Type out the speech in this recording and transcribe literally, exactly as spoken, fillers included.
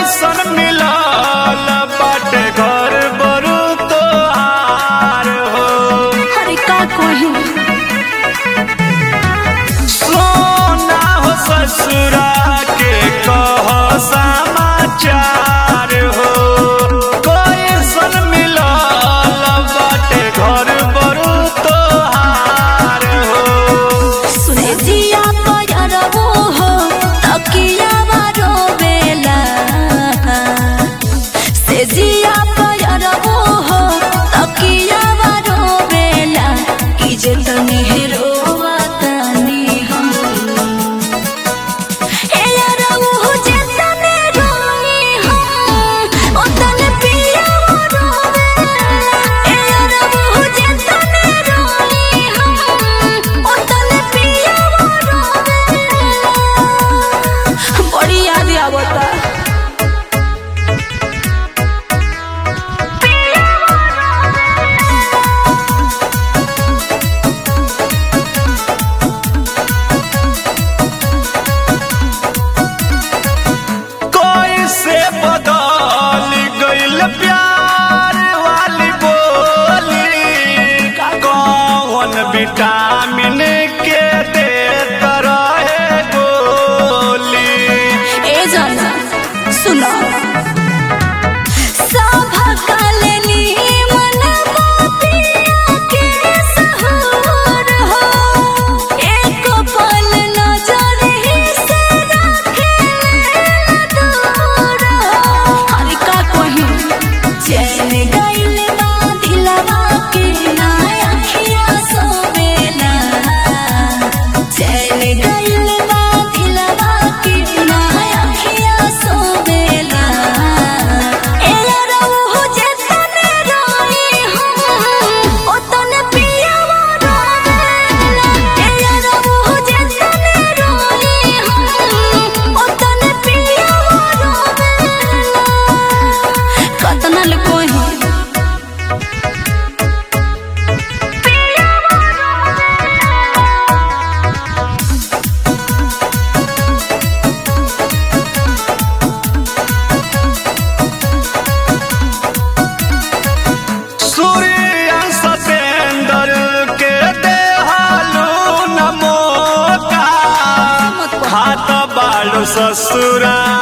कैसन मिलल बाटे घर बरू तोहार हो। अरे का कोही सोना हो ससुरा के कह समाचार हो। कैसन मिलल बाटे घर बरू तोहार हो। सुने जिया पयरबो हो तकिया बारो बेला से जिया पयरबो हो तकिया बारो बेला की जे तनी हेरोवा तनी हम ए यारबो हो जे तने रोई हम ओ तने पिया बारो बेला ए यारबो हो जे तने रोई हम ओ तने पिया बारो बेला बड़ी याद आवता। कैसे बदल गइल प्यार वाली बोली। कौन विटामिन के देत रहे गोली। ए जाना सुना सभा कालनी मन पिया के सहूर हो एक पल नजर ही से रखे दूर हो। अरे का कोही चैन गइल बा दिलवा के ना अखिया सोवेला चैन गइल बा दिलवा के ना अखिया सोवेला ए यारबो हो जे तने रोई हम ओ तने पियावा रोवेला ए यारबो हो जे तने रोई हम ओ तने पियावा रोवेला कतना ले कोही सूर्य सतेंद्र के देहालू न मौका। हाथ बालू ससुरा